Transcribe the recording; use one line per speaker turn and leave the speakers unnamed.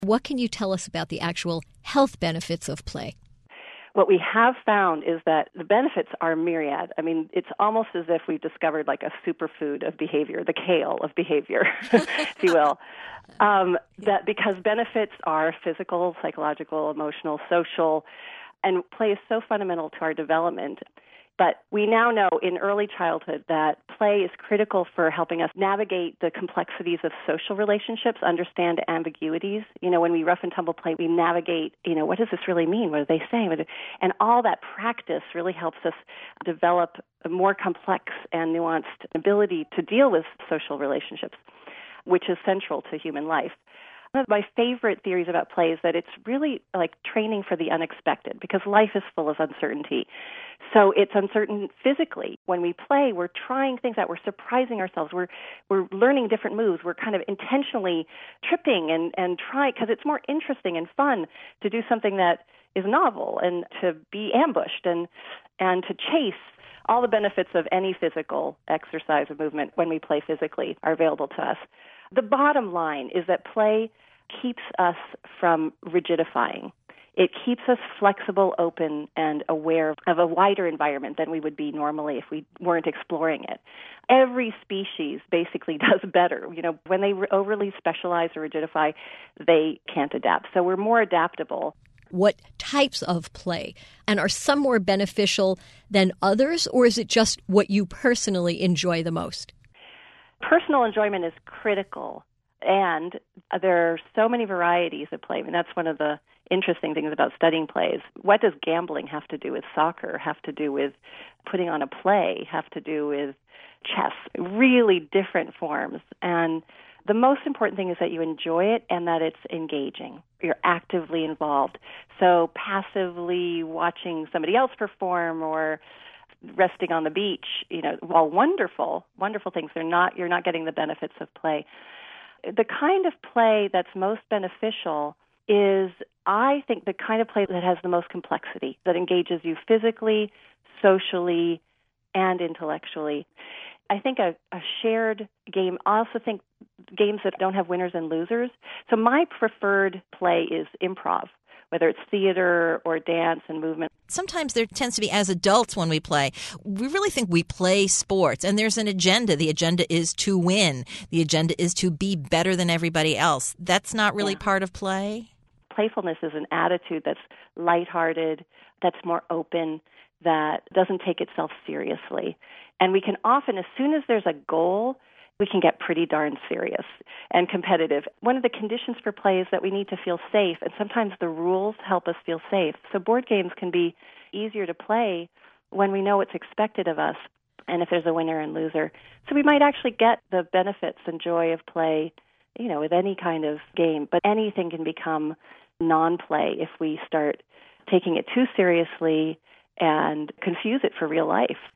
What can you tell us about the actual health benefits of play?
What we have found is that the benefits are myriad. I mean, it's almost as if we've discovered like a superfood of behavior, the kale of behavior, if you will. That because benefits are physical, psychological, emotional, social, and play is so fundamental to our development. But we now know in early childhood that play is critical for helping us navigate the complexities of social relationships, understand ambiguities. When we rough and tumble play, we navigate, what does this really mean? What are they saying? And all that practice really helps us develop a more complex and nuanced ability to deal with social relationships, which is central to human life. One of my favorite theories about play is that it's really like training for the unexpected because life is full of uncertainty. So it's uncertain physically. When we play, we're trying things out. We're surprising ourselves. We're learning different moves. We're kind of intentionally tripping and trying because it's more interesting and fun to do something that is novel and to be ambushed and to chase. All the benefits of any physical exercise or movement when we play physically are available to us. The bottom line is that play keeps us from rigidifying. It keeps us flexible, open, and aware of a wider environment than we would be normally if we weren't exploring it. Every species basically does better. When they overly specialize or rigidify, they can't adapt. So we're more adaptable.
What types of play? And are some more beneficial than others, or is it just what you personally enjoy the most?
Personal enjoyment is critical, and there are so many varieties of play. I mean, that's one of the interesting things about studying plays. What does gambling have to do with soccer, have to do with putting on a play, have to do with chess? Really different forms. And the most important thing is that you enjoy it and that it's engaging. You're actively involved. So passively watching somebody else perform or resting on the beach, while wonderful things, you're not getting the benefits of play. The kind of play that's most beneficial is, I think, the kind of play that has the most complexity, that engages you physically, socially, and intellectually. I think a shared game. I also think games that don't have winners and losers. So my preferred play is improv, whether it's theater or dance and movement.
Sometimes there tends to be, as adults when we play, we really think we play sports, and there's an agenda. The agenda is to win. The agenda is to be better than everybody else. That's not really part of play?
Playfulness is an attitude that's lighthearted, that's more open, that doesn't take itself seriously. And we can often, as soon as there's a goal, we can get pretty darn serious and competitive. One of the conditions for play is that we need to feel safe, and sometimes the rules help us feel safe. So board games can be easier to play when we know what's expected of us and if there's a winner and loser. So we might actually get the benefits and joy of play, with any kind of game. But anything can become non-play if we start taking it too seriously and confuse it for real life.